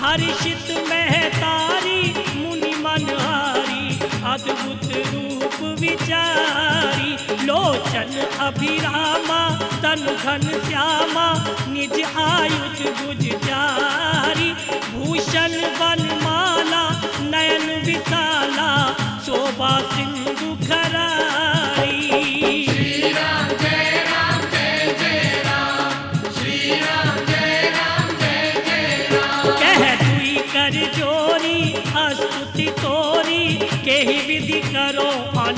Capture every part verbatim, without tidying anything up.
हर्षित महतारी मुनि मनहारी अद्भुत रूप विचारी। लोचन अभिरामा तनु घन श्यामा निज आयुध भुज जारी। भूषण वनमाला नयन विशाला शोभा सिंधु खरारी। श्री राम जय राम जय जय राम, श्री राम जय राम जय जय राम। कह दुई कर जोरी स्तुति तोरी केहि विधि करो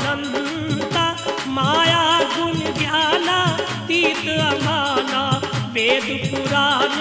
अनंता। माया गुण ज्ञाना तीत अमाना वेद पुराण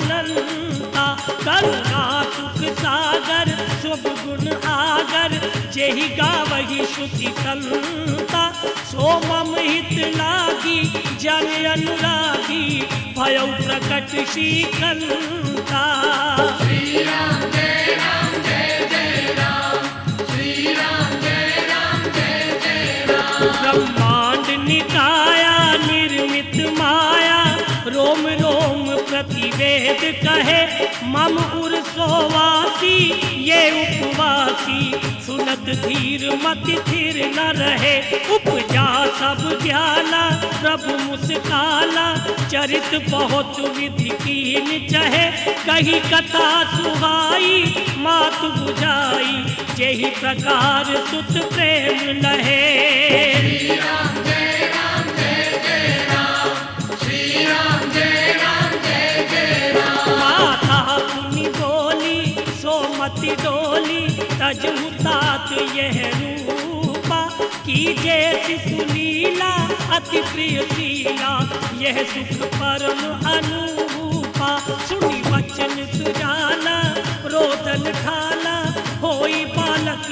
भनंता। करुणा सुख सागर शुभ गुण आगर जेहि गावहि श्रुति संता। सो मम हित लागी जन अनुरागी भयउ प्रकट श्रीकंता। श्री राम जय राम जय जय राम, श्री राम जय राम जय जय राम। ब्रह्मांड निकाया निर्मित माया रोम रोम प्रतिवेद कहे। मम उर सोवासी ये उपवासी सुनत धीर मति थिर न रहे। उपजा सब ज्ञाना प्रभु मुस्काना चरित बहुत विधि कीन चहे। कही कथा सुहाई मात बुझाई जेहि प्रकार सुत प्रेम लहे। श्री राम जय राम जय जय राम, श्री राम जय राम जय जय राम। माता मुनि बोली सोमति डोली तजहु तात यह रूपा। कीजे शिशु लीला अति प्रिय शीला यह सुख परम अनुरूपा। सुनि वचन सुजाना रोदन ठाना होई बालक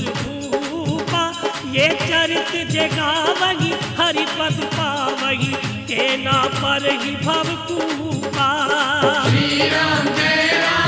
सुरभूपा। ये चरित जगावही हरि पद पावही तेना पर ही भव कूपा। श्री राम जय राम